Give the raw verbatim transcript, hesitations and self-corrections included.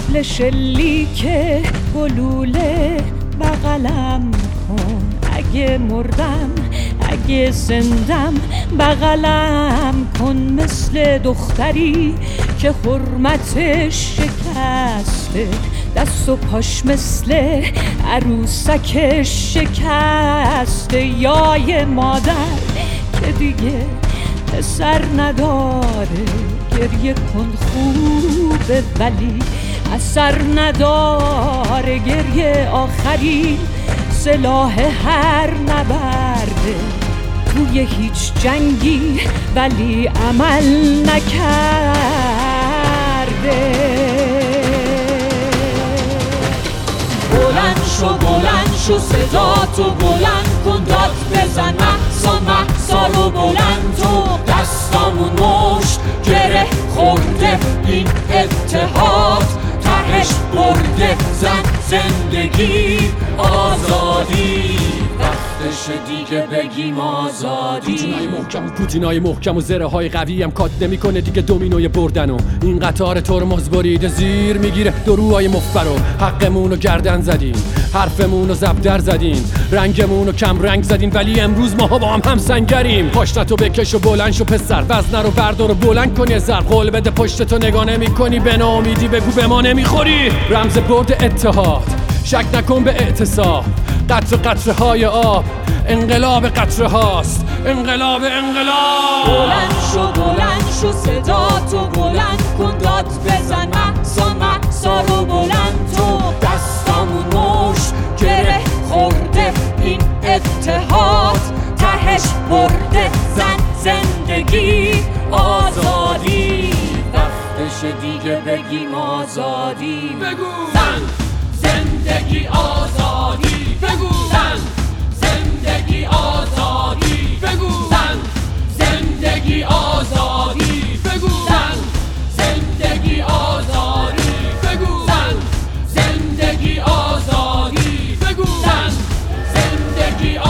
مثل شلیک گلوله بغلم کن، اگه مردم اگه زندم بغلم کن، مثل دختری که حرمتش شکسته، دست و پاش مثل عروسکش شکسته، یا یه مادر که دیگه پسر نداره، گریه کن خوبه ولی اثر نداره، گریه آخری سلاح هر نبرده، توی هیچ جنگی ولی عمل نکرده. بلند شو بلند شو صدا تو بلند کن، داد بزن محسا محسا رو بلند تو، دستامون مشت گره خورده این اتحاد، تهش برده زن زندگی آزادی، وقتش دیگه بگیم آزادی. پوتینای محکم و پوتینای محکم و زره های قوی هم کات نمی کنه دیگه دومینوی بردن و این قطار ترمز بریده زیر میگیره دروهای مفبر و حقمون رو گردن زدین، حرفمون رو زبدر زدین، رنگمون رو کم رنگ زدین، ولی امروز ماها با هم هم سنگریم. پاشنتو بکش و بلند شو پسر، وزنه رو بردار و بلند کن یه ذره، قول بده پشتتو نگاه نمی کنی، به ناامیدی بگو به ما نمیخوری. رمز برد اتحاد، شک نکن به اعتصاب، قطره قطره های آب انقلاب قطره هاست، انقلاب انقلاب. بلند شو بلند شو صدا تو بلند کن، داد بزن محسا محسا رو بلند تو، دستامون مشت گره خورده این اتحاد، تهش برده زن زندگی آزادی، وقتش دیگه بگیم آزادی. بگو زن زندگی آزادی، بگو زن زندگی آزادی، بگو زن زندگی آزادی، بگو زن زندگی آزادی، بگو زن زندگی آزادی، بگو زن زندگی